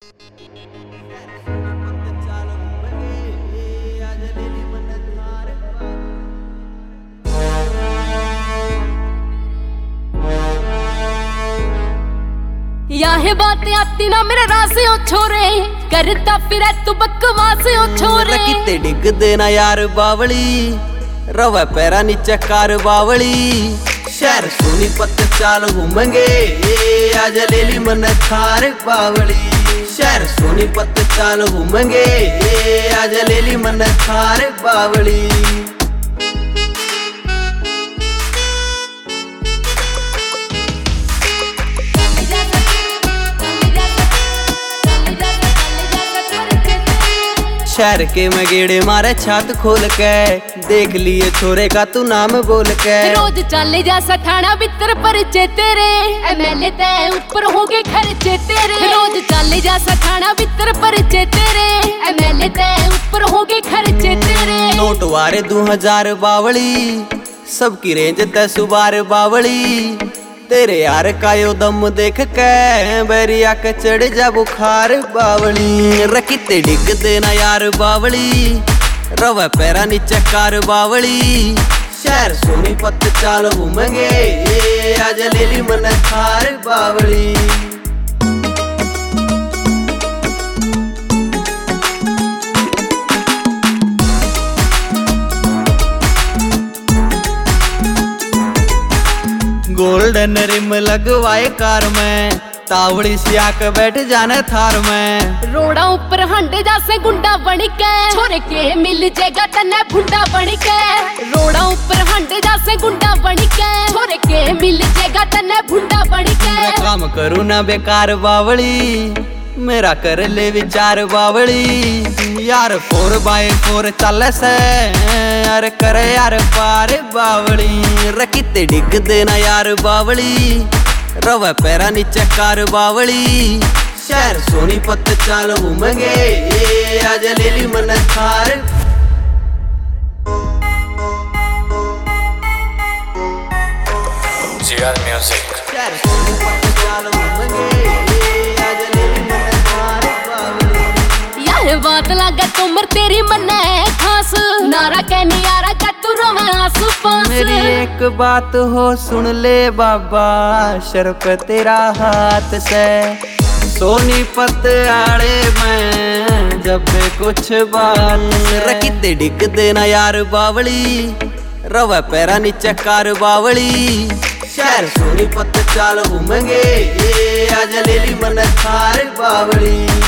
या है बात आती ना मेरे रासे ओ छोरे, करता फिर तू बकवास ओ छोरे। किते डिग देना यार बावली, रवा पैरा नीचे कार बावली। शहर सोनीपत चाल घूमेंगे, आज ले ली मन थार बावली। शहर सोनीपत चाल घूमेंगे, आज ले ली मन थार बावली। शहर के मैं गेड़े मारे छत खोल के, देख लिए छोरे का तू नाम बोल के। रोज चले जा सठाना बितर परिचय तेरे, एमएलए ते ऊपर हो गए खर्चे तेरे। रोज चले जा सठाना बितर परिचय तेरे, एमएलए ते ऊपर हो गए खर्चे तेरे। नोट वारे 2000 बावली, सबकी रेंज 10 बार बावली। तेरे यार का यो दम देख के, बैरिया के चढ़ जा बुखार बावली। रखीते डिग देना यार बावली, रवा पैरा नीचे कार बावली। शहर सोनीपत चाल घूमेंगे, आज ले ली मन थार बावली। गोल्डन रिम लगवाए कार में, तावड़ी सिया के बैठ जाने थार में। रोड़ा ऊपर हंडे जासे गुंडा बन के, छोरे के मिल जाएगा तन्ने भुंडा बन के। रोड़ा ऊपर हंडे जासे गुंडा बन के, छोरे के मिल जाएगा तन्ने भुंडा बन के। मैं काम करूँ ना बेकार बावली, मेरा कर ले विचार बावली। यार 4x4 चल से, अरे करे यार पार बावली। रखीते डिग देना यार बावली, रवा पैरा नीचे कार बावली। शहर सोनीपत चाल घूमेंगे, आज ले ली मन थार। GR Music। शहर सोनीपत चाल घूमेंगे, आज ले ली मन थार बावली। यार बात लगा तुमर तेरी मन है खास, नारा कहनी यारा का तू रोवे आंसू पास। मेरी एक बात हो सुन ले बाबा, शर्फ तेरा हाथ से। सोनीपत आड़े में जब कुछ बात रखीते डिग देना यार बावली, रवा पैरा नीचे कार बावली। शहर सोनीपत चाल घूमेंगे, आज ले ली मन थार बावली।